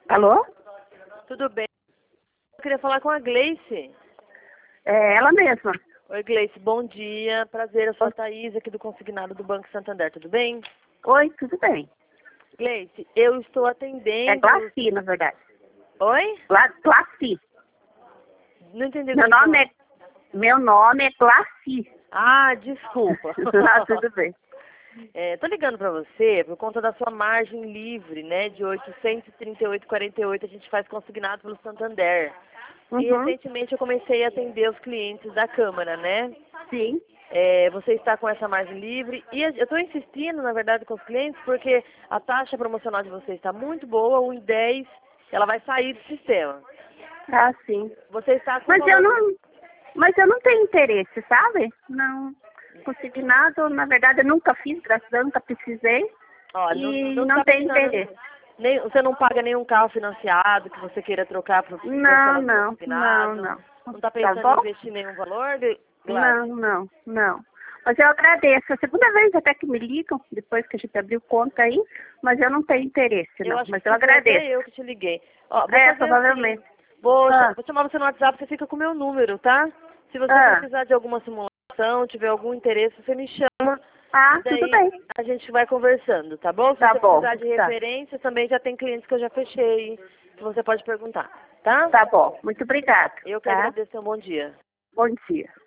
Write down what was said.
Alô? Tudo bem? Eu queria falar com a Gleice. É ela mesma. Oi, Gleice, bom dia. Prazer, eu sou a Thaís, aqui do Consignado do Banco Santander, tudo bem? Oi, tudo bem. Gleice, eu estou É atendendo... Glaci, na verdade. Oi? Glaci. Não entendi. Meu nome é Glaci. Ah, desculpa. Ah, tudo bem. Tô ligando para você por conta da sua margem livre, né, de 838,48, a gente faz consignado pelo Santander. E Uhum. recentemente eu comecei a atender os clientes da Câmara, né? Sim. Você está com essa margem livre e eu estou insistindo, na verdade, com os clientes porque a taxa promocional de vocês está muito boa, 1,10, ela vai sair do sistema. Ah, sim. Você está com Mas eu não tenho interesse, sabe? Não consegui nada. Na verdade, eu nunca fiz, graças a Deus, nunca precisei. Ó, E não não tá tenho precisando, interesse. você não paga nenhum carro financiado que você queira trocar para o Não. consignado. Não está Tá pensando em bom? investir nenhum valor, Gladys? Não. Mas eu agradeço. É a segunda vez até que me ligam, depois que a gente abriu conta aí, mas eu não tenho interesse, Eu não. acho Mas que eu foi até agradeço. eu que te liguei. Ó, vou fazer Provavelmente. assim. Vou Ah, chamar você no WhatsApp, você fica com o meu número, tá? Se você ah, precisar de alguma simulação, tiver algum interesse, você me chama. E tudo daí bem. a gente vai conversando, tá bom? Se Tá você bom, precisar de tá. referência, também já tem clientes que eu já fechei, que você pode perguntar, tá? Tá bom. Muito obrigada, Eu que tá? agradeço, um bom dia. Bom dia.